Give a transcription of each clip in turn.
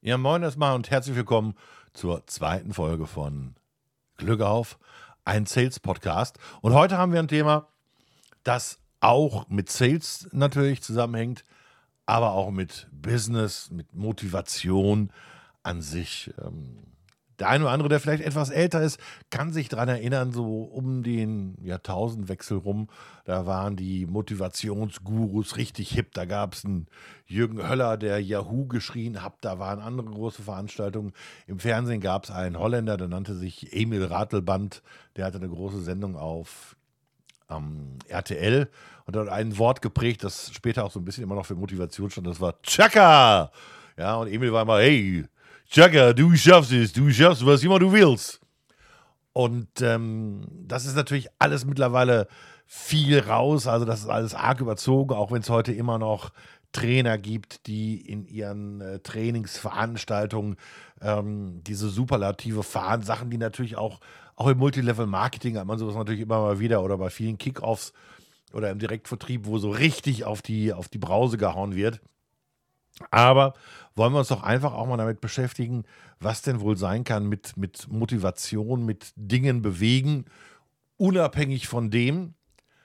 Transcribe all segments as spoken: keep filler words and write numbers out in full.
Ja, moin erstmal und herzlich willkommen zur zweiten Folge von Glück auf, ein Sales-Podcast. Und heute haben wir ein Thema, das auch mit Sales natürlich zusammenhängt, aber auch mit Business, mit Motivation an sich. Ähm, Der eine oder andere, der vielleicht etwas älter ist, kann sich daran erinnern, so um den Jahrtausendwechsel rum, da waren die Motivationsgurus richtig hip. Da gab es einen Jürgen Höller, der Yahoo geschrien hat. Da waren andere große Veranstaltungen. Im Fernsehen gab es einen Holländer, der nannte sich Emil Ratelband. Der hatte eine große Sendung auf ähm, R T L und hat ein Wort geprägt, das später auch so ein bisschen immer noch für Motivation stand. Das war Chaka! Ja, und Emil war immer, hey, Chaka, du schaffst es, du schaffst, was immer du willst. Und ähm, das ist natürlich alles mittlerweile viel raus, also das ist alles arg überzogen, auch wenn es heute immer noch Trainer gibt, die in ihren äh, Trainingsveranstaltungen ähm, diese Superlative fahren, Sachen, die natürlich auch, auch im Multilevel-Marketing hat man sowas natürlich immer mal wieder oder bei vielen Kickoffs oder im Direktvertrieb, wo so richtig auf die, auf die Brause gehauen wird. Aber wollen wir uns doch einfach auch mal damit beschäftigen, was denn wohl sein kann mit, mit Motivation, mit Dingen bewegen, unabhängig von dem,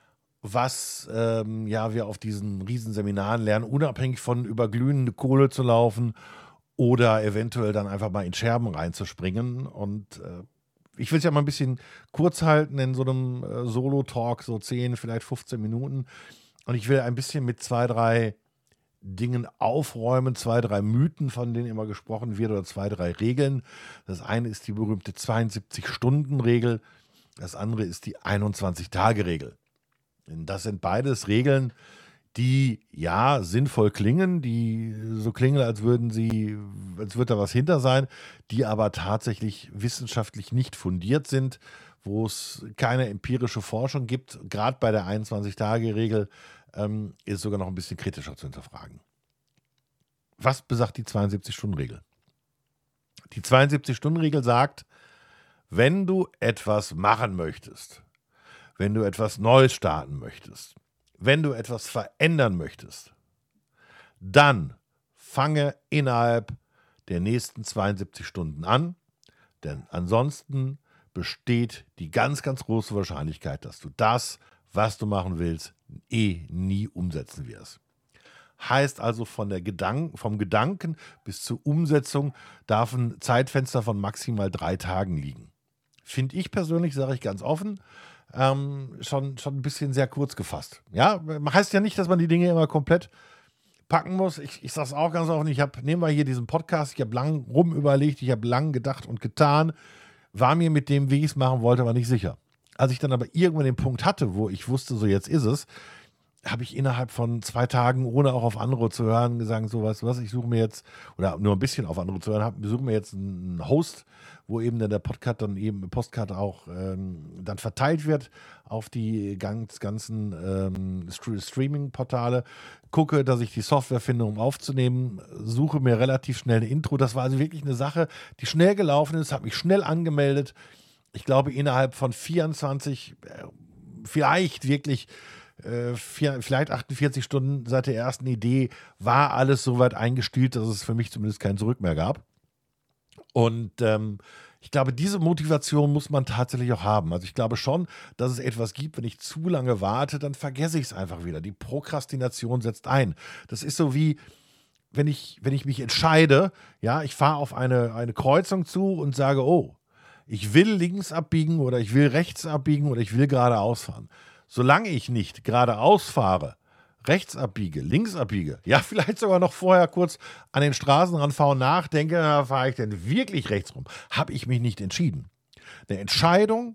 was ähm, ja, wir auf diesen Riesenseminaren lernen, unabhängig von über glühende Kohle zu laufen oder eventuell dann einfach mal in Scherben reinzuspringen. Und äh, ich will es ja mal ein bisschen kurz halten in so einem äh, Solo-Talk, so zehn, vielleicht fünfzehn Minuten. Und ich will ein bisschen mit zwei, drei Dingen aufräumen, zwei, drei Mythen, von denen immer gesprochen wird, oder zwei, drei Regeln. Das eine ist die berühmte zweiundsiebzig-Stunden-Regel, das andere ist die einundzwanzig-Tage-Regel. Das sind beides Regeln, die ja sinnvoll klingen, die so klingen, als würden sie, als würde da was hinter sein, die aber tatsächlich wissenschaftlich nicht fundiert sind, wo es keine empirische Forschung gibt. Gerade bei der einundzwanzig-Tage-Regel ähm, ist sogar noch ein bisschen kritischer zu hinterfragen. Was besagt die zweiundsiebzig-Stunden-Regel? Die zweiundsiebzig-Stunden-Regel sagt, wenn du etwas machen möchtest, wenn du etwas Neues starten möchtest, wenn du etwas verändern möchtest, dann fange innerhalb der nächsten zweiundsiebzig Stunden an, denn ansonsten besteht die ganz, ganz große Wahrscheinlichkeit, dass du das, was du machen willst, eh nie umsetzen wirst. Heißt also, von der Gedanken, vom Gedanken bis zur Umsetzung darf ein Zeitfenster von maximal drei Tagen liegen. Finde ich persönlich, sage ich ganz offen, ähm, schon, schon ein bisschen sehr kurz gefasst. Ja, heißt ja nicht, dass man die Dinge immer komplett packen muss. Ich, ich sage es auch ganz offen, ich habe, nehmen wir hier diesen Podcast, ich habe lang rumüberlegt, ich habe lang gedacht und getan, war mir mit dem, wie ich es machen wollte, aber nicht sicher. Als ich dann aber irgendwann den Punkt hatte, wo ich wusste, so jetzt ist es, habe ich innerhalb von zwei Tagen, ohne auch auf andere zu hören, gesagt, so weißt du was, ich suche mir jetzt, oder nur ein bisschen auf andere zu hören, hab, suche mir jetzt einen Host, wo eben dann der Podcast dann eben Postcard auch ähm, dann verteilt wird auf die ganz, ganzen ähm, St- Streaming-Portale, gucke, dass ich die Software finde, um aufzunehmen, suche mir relativ schnell ein Intro. Das war also wirklich eine Sache, die schnell gelaufen ist, habe mich schnell angemeldet. Ich glaube, innerhalb von vierundzwanzig, äh, vielleicht wirklich äh, vier, vielleicht achtundvierzig Stunden seit der ersten Idee war alles so weit eingestielt, dass es für mich zumindest kein Zurück mehr gab. Und ähm, ich glaube, diese Motivation muss man tatsächlich auch haben. Also ich glaube schon, dass es etwas gibt, wenn ich zu lange warte, dann vergesse ich es einfach wieder. Die Prokrastination setzt ein. Das ist so wie, wenn ich, wenn ich mich entscheide, ja, ich fahre auf eine, eine Kreuzung zu und sage, oh, ich will links abbiegen oder ich will rechts abbiegen oder ich will geradeaus fahren. Solange ich nicht geradeaus fahre, rechts abbiege, links abbiege, ja, vielleicht sogar noch vorher kurz an den Straßenrand fahre und nachdenke, na, fahre ich denn wirklich rechts rum? Habe ich mich nicht entschieden. Eine Entscheidung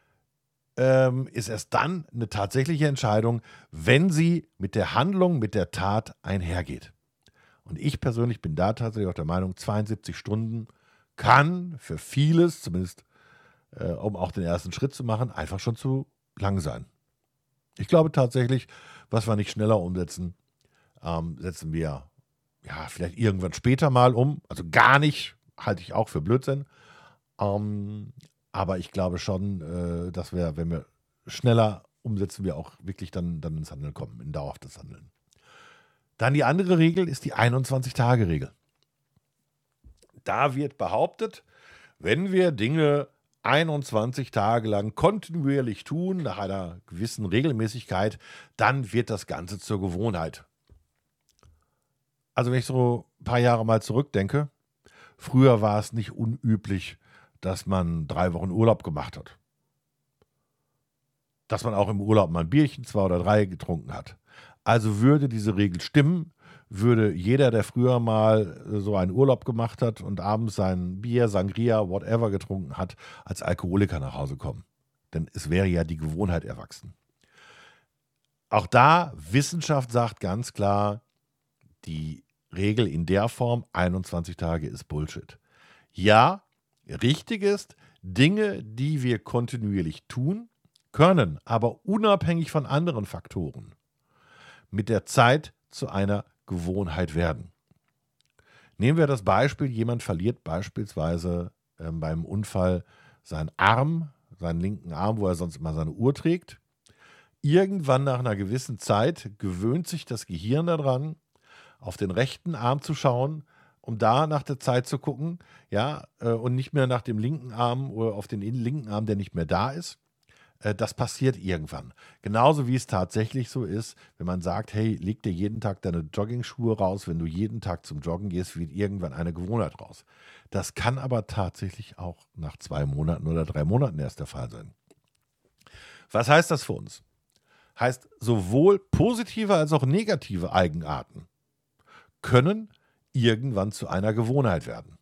ähm, ist erst dann eine tatsächliche Entscheidung, wenn sie mit der Handlung, mit der Tat einhergeht. Und ich persönlich bin da tatsächlich auch der Meinung, zweiundsiebzig Stunden kann für vieles, zumindest äh, um auch den ersten Schritt zu machen, einfach schon zu lang sein. Ich glaube tatsächlich, was wir nicht schneller umsetzen, ähm, setzen wir ja vielleicht irgendwann später mal um. Also gar nicht, halte ich auch für Blödsinn. Ähm, aber ich glaube schon, äh, dass wir, wenn wir schneller umsetzen, wir auch wirklich dann, dann ins Handeln kommen, in dauerhaftes Handeln. Dann die andere Regel ist die einundzwanzig-Tage-Regel. Da wird behauptet, wenn wir Dinge einundzwanzig Tage lang kontinuierlich tun, nach einer gewissen Regelmäßigkeit, dann wird das Ganze zur Gewohnheit. Also wenn ich so ein paar Jahre mal zurückdenke, früher war es nicht unüblich, dass man drei Wochen Urlaub gemacht hat. Dass man auch im Urlaub mal ein Bierchen, zwei oder drei getrunken hat. Also würde diese Regel stimmen, würde jeder, der früher mal so einen Urlaub gemacht hat und abends sein Bier, Sangria, whatever getrunken hat, als Alkoholiker nach Hause kommen. Denn es wäre ja die Gewohnheit erwachsen. Auch da, Wissenschaft sagt ganz klar, die Regel in der Form, einundzwanzig Tage ist Bullshit. Ja, richtig ist, Dinge, die wir kontinuierlich tun, können, aber unabhängig von anderen Faktoren, mit der Zeit zu einer Gewohnheit werden. Nehmen wir das Beispiel, jemand verliert beispielsweise äh, beim Unfall seinen Arm, seinen linken Arm, wo er sonst immer seine Uhr trägt. Irgendwann nach einer gewissen Zeit gewöhnt sich das Gehirn daran, auf den rechten Arm zu schauen, um da nach der Zeit zu gucken, ja, äh, und nicht mehr nach dem linken Arm oder auf den linken Arm, der nicht mehr da ist. Äh, das passiert irgendwann. Genauso wie es tatsächlich so ist, wenn man sagt, hey, leg dir jeden Tag deine Jogging-Schuhe raus, wenn du jeden Tag zum Joggen gehst, wird irgendwann eine Gewohnheit raus. Das kann aber tatsächlich auch nach zwei Monaten oder drei Monaten erst der Fall sein. Was heißt das für uns? Heißt, sowohl positive als auch negative Eigenarten können irgendwann zu einer Gewohnheit werden.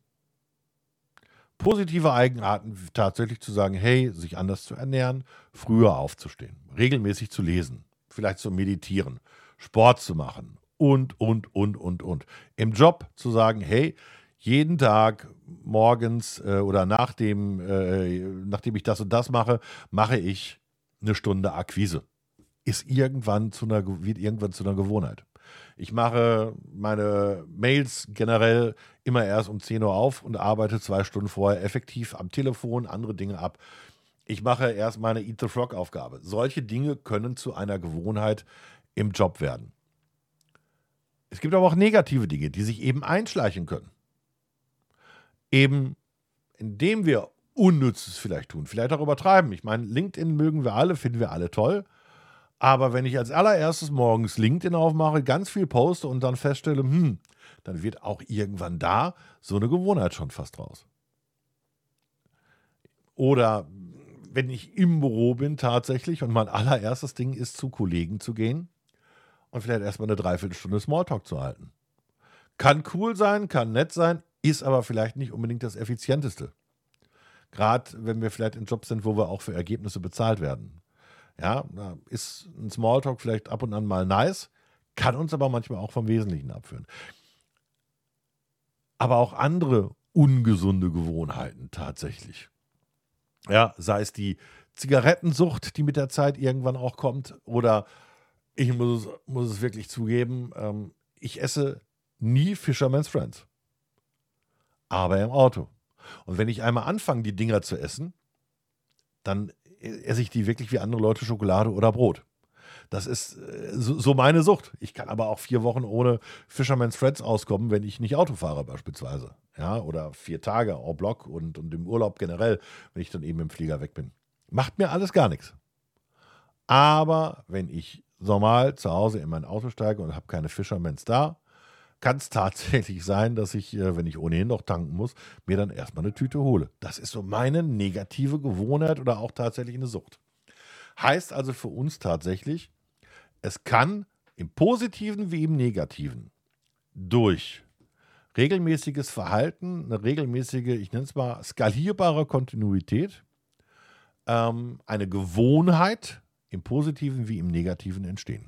Positive Eigenarten tatsächlich zu sagen, hey, sich anders zu ernähren, früher aufzustehen, regelmäßig zu lesen, vielleicht zu meditieren, Sport zu machen und, und, und, und, und. Im Job zu sagen, hey, jeden Tag morgens äh, oder nach dem, äh, nachdem ich das und das mache, mache ich eine Stunde Akquise. Ist irgendwann zu einer, wird irgendwann zu einer Gewohnheit. Ich mache meine Mails generell immer erst um zehn Uhr auf und arbeite zwei Stunden vorher effektiv am Telefon, andere Dinge ab. Ich mache erst meine Eat the Frog-Aufgabe. Solche Dinge können zu einer Gewohnheit im Job werden. Es gibt aber auch negative Dinge, die sich eben einschleichen können. Eben indem wir Unnützes vielleicht tun, vielleicht auch übertreiben. Ich meine, LinkedIn mögen wir alle, finden wir alle toll. Aber wenn ich als allererstes morgens LinkedIn aufmache, ganz viel poste und dann feststelle, hm, dann wird auch irgendwann da so eine Gewohnheit schon fast raus. Oder wenn ich im Büro bin tatsächlich und mein allererstes Ding ist, zu Kollegen zu gehen und vielleicht erstmal eine Dreiviertelstunde Smalltalk zu halten. Kann cool sein, kann nett sein, ist aber vielleicht nicht unbedingt das Effizienteste. Gerade wenn wir vielleicht in Jobs sind, wo wir auch für Ergebnisse bezahlt werden. Ja, da ist ein Smalltalk vielleicht ab und an mal nice, kann uns aber manchmal auch vom Wesentlichen abführen. Aber auch andere ungesunde Gewohnheiten tatsächlich. Ja, sei es die Zigarettensucht, die mit der Zeit irgendwann auch kommt, oder ich muss, muss es wirklich zugeben, ähm, ich esse nie Fisherman's Friends. Aber im Auto. Und wenn ich einmal anfange, die Dinger zu essen, dann esse ich die wirklich wie andere Leute Schokolade oder Brot. Das ist äh, so, so meine Sucht. Ich kann aber auch vier Wochen ohne Fisherman's Friends auskommen, wenn ich nicht Auto fahre beispielsweise. Ja, oder vier Tage en bloc und, und im Urlaub generell, wenn ich dann eben im Flieger weg bin. Macht mir alles gar nichts. Aber wenn ich normal zu Hause in mein Auto steige und habe keine Fisherman's da, kann es tatsächlich sein, dass ich, äh, wenn ich ohnehin noch tanken muss, mir dann erstmal eine Tüte hole. Das ist so meine negative Gewohnheit oder auch tatsächlich eine Sucht. Heißt also für uns tatsächlich, es kann im Positiven wie im Negativen durch regelmäßiges Verhalten, eine regelmäßige, ich nenne es mal skalierbare Kontinuität, ähm, eine Gewohnheit im Positiven wie im Negativen entstehen.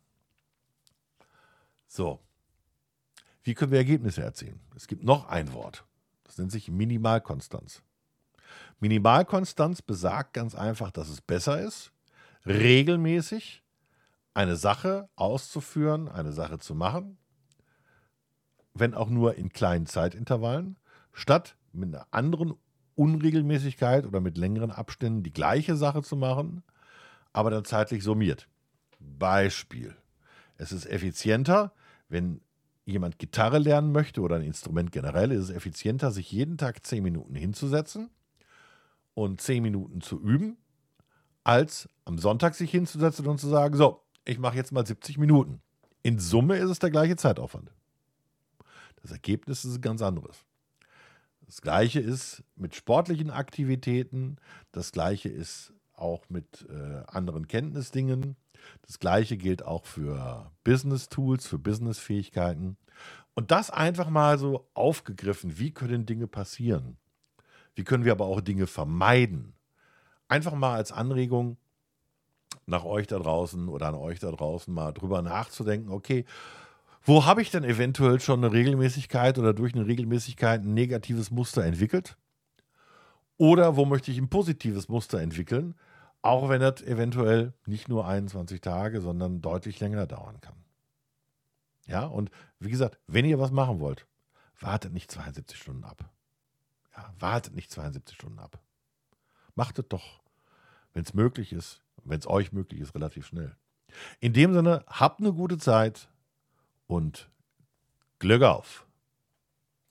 So. Wie können wir Ergebnisse erzielen? Es gibt noch ein Wort. Das nennt sich Minimalkonstanz. Minimalkonstanz besagt ganz einfach, dass es besser ist, regelmäßig eine Sache auszuführen, eine Sache zu machen, wenn auch nur in kleinen Zeitintervallen, statt mit einer anderen Unregelmäßigkeit oder mit längeren Abständen die gleiche Sache zu machen, aber dann zeitlich summiert. Beispiel. Es ist effizienter, wenn jemand Gitarre lernen möchte oder ein Instrument generell, ist es effizienter, sich jeden Tag zehn Minuten hinzusetzen und zehn Minuten zu üben, als am Sonntag sich hinzusetzen und zu sagen, so, ich mache jetzt mal siebzig Minuten. In Summe ist es der gleiche Zeitaufwand. Das Ergebnis ist ein ganz anderes. Das Gleiche ist mit sportlichen Aktivitäten, das Gleiche ist auch mit äh, anderen Kenntnisdingen. Das Gleiche gilt auch für Business-Tools, für Business-Fähigkeiten. Und das einfach mal so aufgegriffen, wie können Dinge passieren? Wie können wir aber auch Dinge vermeiden? Einfach mal als Anregung nach euch da draußen oder an euch da draußen mal drüber nachzudenken, okay, wo habe ich denn eventuell schon eine Regelmäßigkeit oder durch eine Regelmäßigkeit ein negatives Muster entwickelt? Oder wo möchte ich ein positives Muster entwickeln, auch wenn das eventuell nicht nur einundzwanzig Tage, sondern deutlich länger dauern kann. Ja, und wie gesagt, wenn ihr was machen wollt, wartet nicht zweiundsiebzig Stunden ab. Ja, wartet nicht zweiundsiebzig Stunden ab. Macht es doch, wenn es möglich ist, wenn es euch möglich ist, relativ schnell. In dem Sinne, habt eine gute Zeit und Glück auf!